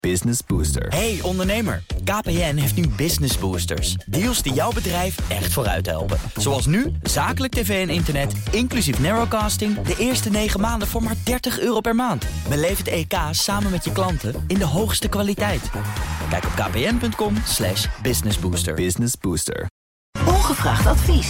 Business Booster. Hey ondernemer, KPN heeft nu Business Boosters. Deals die jouw bedrijf echt vooruit helpen. Zoals nu, zakelijk tv en internet, inclusief narrowcasting... de eerste 9 maanden voor maar €30 per maand. Beleef het EK samen met je klanten in de hoogste kwaliteit. Kijk op kpn.com/businessbooster. Business Booster. Ongevraagd advies.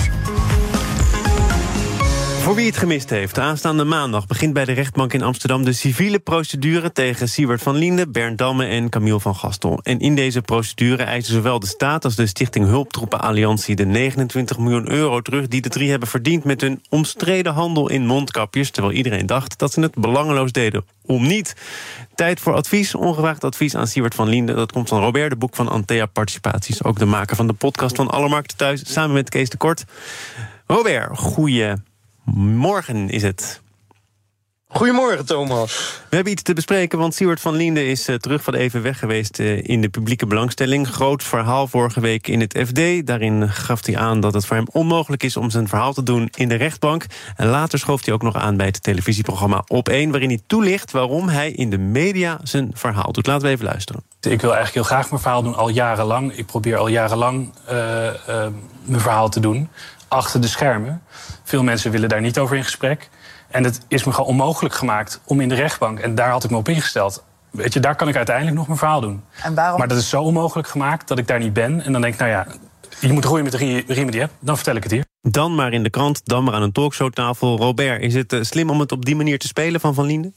Voor wie het gemist heeft, aanstaande maandag begint bij de rechtbank in Amsterdam de civiele procedure tegen Siewert van Lienden, Bernd Damme en Camille van Gastel. En in deze procedure eisen zowel de staat als de Stichting Hulptroepen Alliantie de €29 miljoen terug die de 3 hebben verdiend met hun omstreden handel in mondkapjes, terwijl iedereen dacht dat ze het belangeloos deden om niet. Tijd voor advies, ongevraagd advies aan Siewert van Lienden. Dat komt van Robert de Boek van Antea Participaties, ook de maker van de podcast van Alle Markten Thuis, samen met Kees de Kort. Robert, goeiemorgen is het. Goedemorgen, Thomas. We hebben iets te bespreken, want Siewert van Lienden is terug van even weg geweest in de publieke belangstelling. Groot verhaal vorige week in het FD. Daarin gaf hij aan dat het voor hem onmogelijk is om zijn verhaal te doen in de rechtbank. En later schoof hij ook nog aan bij het televisieprogramma Op1, waarin hij toelicht waarom hij in de media zijn verhaal doet. Laten we even luisteren. Ik wil eigenlijk heel graag mijn verhaal doen, al jarenlang. Ik probeer al jarenlang mijn verhaal te doen, achter de schermen. Veel mensen willen daar niet over in gesprek. En het is me gewoon onmogelijk gemaakt om in de rechtbank... en daar had ik me op ingesteld. Weet je, daar kan ik uiteindelijk nog mijn verhaal doen. En waarom? Maar dat is zo onmogelijk gemaakt dat ik daar niet ben. En dan denk ik, nou ja, je moet groeien met de riemen die je hebt. Dan vertel ik het hier. Dan maar in de krant, dan maar aan een talkshowtafel. Robert, is het slim om het op die manier te spelen van Lienden?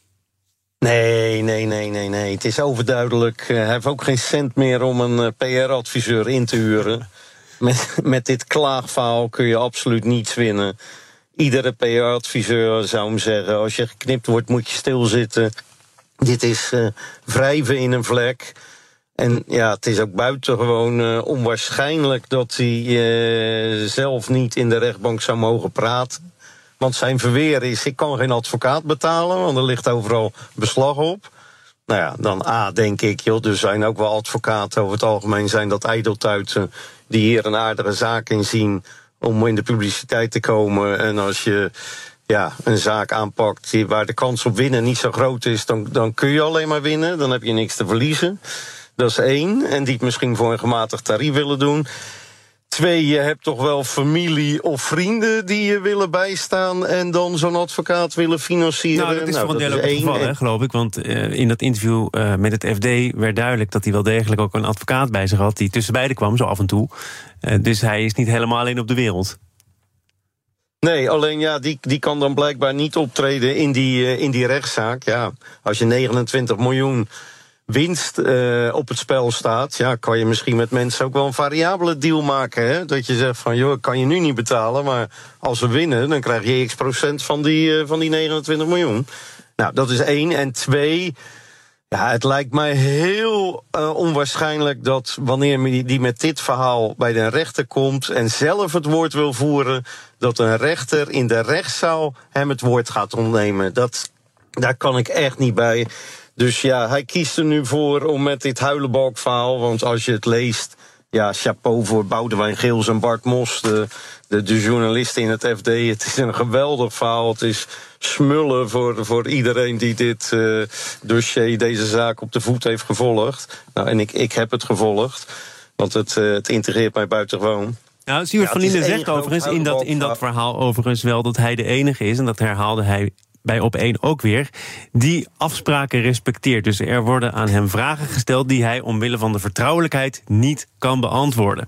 Nee. Het is overduidelijk. Hij heeft ook geen cent meer om een PR-adviseur in te huren. Met dit klaagverhaal kun je absoluut niets winnen. Iedere PR-adviseur zou hem zeggen, als je geknipt wordt moet je stilzitten. Dit is wrijven in een vlek. En ja, het is ook buitengewoon onwaarschijnlijk dat hij zelf niet in de rechtbank zou mogen praten. Want zijn verweer is, ik kan geen advocaat betalen, want er ligt overal beslag op. Nou ja, dan denk ik, joh, er zijn ook wel advocaten over het algemeen zijn dat ijdeltuiten die hier een aardige zaak in zien om in de publiciteit te komen. En als je een zaak aanpakt waar de kans op winnen niet zo groot is, dan kun je alleen maar winnen. Dan heb je niks te verliezen. Dat is 1. En die het misschien voor een gematigd tarief willen doen. 2, je hebt toch wel familie of vrienden die je willen bijstaan en dan zo'n advocaat willen financieren. Nou, dat is voor een deel ook het geval, geloof ik. Want in dat interview met het FD werd duidelijk dat hij wel degelijk ook een advocaat bij zich had die tussen beiden kwam, zo af en toe. Dus hij is niet helemaal alleen op de wereld. Nee, alleen die kan dan blijkbaar niet optreden in die rechtszaak. Ja, als je 29 miljoen winst op het spel staat, kan je misschien met mensen ook wel een variabele deal maken. Hè? Dat je zegt van, joh, ik kan je nu niet betalen, maar als we winnen, dan krijg je x% van die 29 miljoen. Nou, dat is 1. En 2, het lijkt mij heel onwaarschijnlijk dat wanneer die met dit verhaal bij de rechter komt en zelf het woord wil voeren, dat een rechter in de rechtszaal hem het woord gaat ontnemen. Daar kan ik echt niet bij. Dus hij kiest er nu voor om met dit huilenbalkverhaal, want als je het leest, chapeau voor Boudewijn Geels en Bart Mos, de journalisten in het FD. Het is een geweldig verhaal. Het is smullen voor iedereen die dit dossier, deze zaak op de voet heeft gevolgd. Nou, en ik heb het gevolgd, want het integreert mij buitengewoon. Nou, Siewert van Lienden zegt overigens in dat verhaal overigens wel dat hij de enige is, en dat herhaalde hij bij Op1 ook weer, die afspraken respecteert. Dus er worden aan hem vragen gesteld die hij omwille van de vertrouwelijkheid niet kan beantwoorden.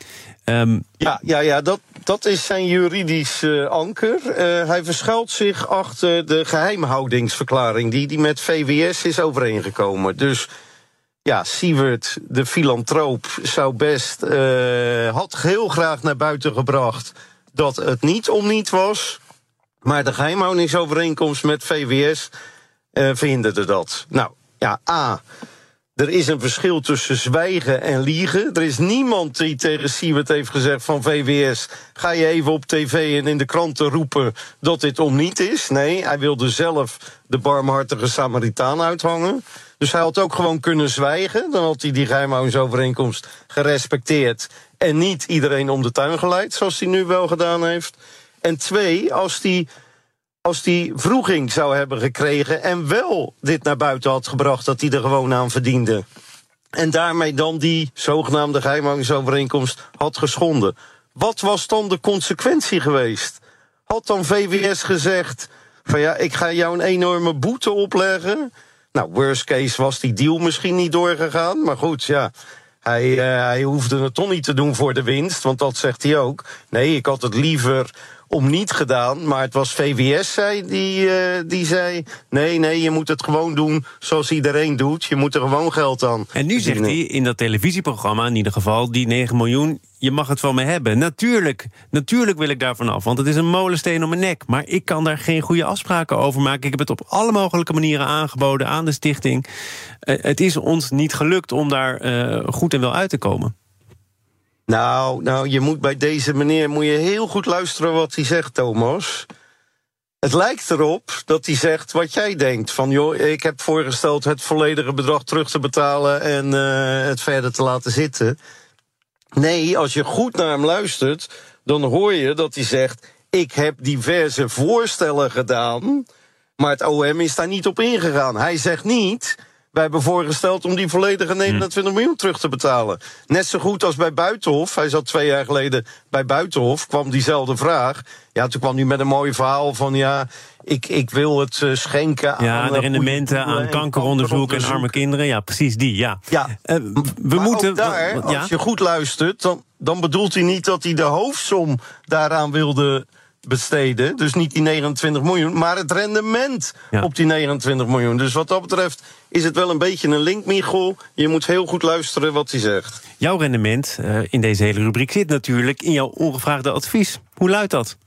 Dat is zijn juridisch anker. Hij verschuilt zich achter de geheimhoudingsverklaring die met VWS is overeengekomen. Dus Siewert, de filantroop, zou had heel graag naar buiten gebracht dat het niet om niet was. Maar de geheimhoudingsovereenkomst met VWS verhinderde dat. Nou, A, er is een verschil tussen zwijgen en liegen. Er is niemand die tegen Siewert heeft gezegd van VWS, ga je even op tv en in de kranten roepen dat dit om niet is. Nee, hij wilde zelf de barmhartige Samaritaan uithangen. Dus hij had ook gewoon kunnen zwijgen. Dan had hij die geheimhoudingsovereenkomst gerespecteerd en niet iedereen om de tuin geleid, zoals hij nu wel gedaan heeft. En 2, als hij als hij vroeging zou hebben gekregen en wel dit naar buiten had gebracht, dat hij er gewoon aan verdiende. En daarmee dan die zogenaamde geheimhoudingsovereenkomst had geschonden. Wat was dan de consequentie geweest? Had dan VWS gezegd van ja, ik ga jou een enorme boete opleggen? Nou, worst case was die deal misschien niet doorgegaan. Maar goed, ja, hij hoefde het toch niet te doen voor de winst. Want dat zegt hij ook. Nee, ik had het liever om niet gedaan. Maar het was VWS die zei, nee, je moet het gewoon doen zoals iedereen doet. Je moet er gewoon geld aan. En nu zegt hij in dat televisieprogramma in ieder geval, die 9 miljoen, je mag het van me hebben. Natuurlijk wil ik daarvan af, want het is een molensteen om mijn nek. Maar ik kan daar geen goede afspraken over maken. Ik heb het op alle mogelijke manieren aangeboden aan de stichting. Het is ons niet gelukt om daar goed en wel uit te komen. Nou, je moet bij deze meneer heel goed luisteren wat hij zegt, Thomas. Het lijkt erop dat hij zegt wat jij denkt. Van joh, ik heb voorgesteld het volledige bedrag terug te betalen en het verder te laten zitten. Nee, als je goed naar hem luistert, dan hoor je dat hij zegt, ik heb diverse voorstellen gedaan, maar het OM is daar niet op ingegaan. Hij zegt niet, wij hebben voorgesteld om die volledige 29 miljoen terug te betalen. Net zo goed als bij Buitenhof. Hij zat 2 jaar geleden bij Buitenhof, kwam diezelfde vraag. Ja, toen kwam hij met een mooi verhaal van ja, ik wil het schenken aan de rendementen, aan kankeronderzoek en arme kinderen. Ja, precies die, ja. We moeten ook daar, als je goed luistert, dan bedoelt hij niet dat hij de hoofdsom daaraan wilde besteden. Dus niet die 29 miljoen, maar het rendement op die 29 miljoen. Dus wat dat betreft is het wel een beetje een link, Michel. Je moet heel goed luisteren wat hij zegt. Jouw rendement in deze hele rubriek zit natuurlijk in jouw ongevraagde advies. Hoe luidt dat?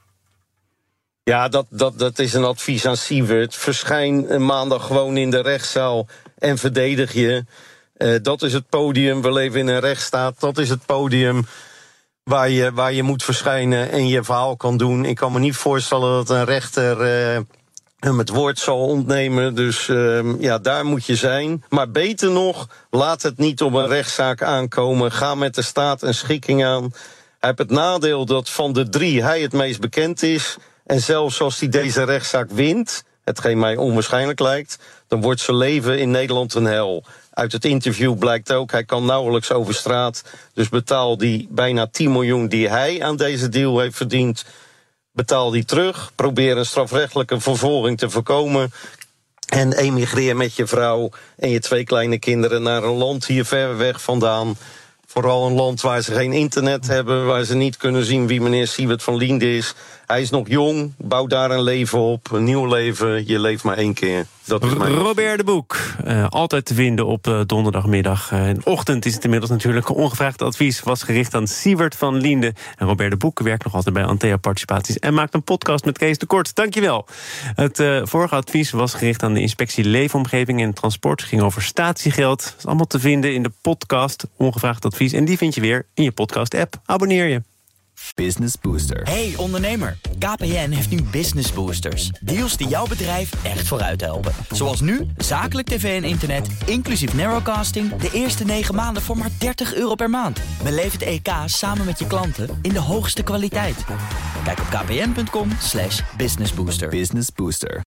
Ja, dat is een advies aan Siewert. Verschijn maandag gewoon in de rechtszaal en verdedig je. Dat is het podium. We leven in een rechtsstaat. Dat is het podium waar je moet verschijnen en je verhaal kan doen. Ik kan me niet voorstellen dat een rechter hem het woord zal ontnemen. Dus daar moet je zijn. Maar beter nog, laat het niet op een rechtszaak aankomen. Ga met de staat een schikking aan. Hij heeft het nadeel dat van de 3 hij het meest bekend is. En zelfs als hij deze rechtszaak wint, hetgeen mij onwaarschijnlijk lijkt, dan wordt zijn leven in Nederland een hel. Uit het interview blijkt ook, hij kan nauwelijks over straat. Dus betaal die bijna 10 miljoen die hij aan deze deal heeft verdiend, betaal die terug. Probeer een strafrechtelijke vervolging te voorkomen. En emigreer met je vrouw en je 2 kleine kinderen naar een land hier ver weg vandaan. Vooral een land waar ze geen internet hebben, waar ze niet kunnen zien wie meneer Siewert van Liende is. Hij is nog jong, bouw daar een leven op, een nieuw leven. Je leeft maar 1 keer. Dat is mijn Robert de Boek, altijd te vinden op donderdagmiddag. En ochtend is het inmiddels natuurlijk. Ongevraagd advies was gericht aan Siewert van Liende. En Robert de Boek werkt nog altijd bij Antea Participaties en maakt een podcast met Kees de Kort. Dankjewel. Het vorige advies was gericht aan de inspectie Leefomgeving en Transport. Het ging over statiegeld. Dat is allemaal te vinden in de podcast Ongevraagd advies. En die vind je weer in je podcast-app. Abonneer je. Business Booster. Hey ondernemer, KPN heeft nu Business Boosters. Deals die jouw bedrijf echt vooruit helpen. Zoals nu, zakelijk tv en internet, inclusief narrowcasting, de eerste 9 maanden voor maar €30 per maand. Beleef het EK samen met je klanten in de hoogste kwaliteit. Kijk op kpn.com/businessbooster. Business Booster.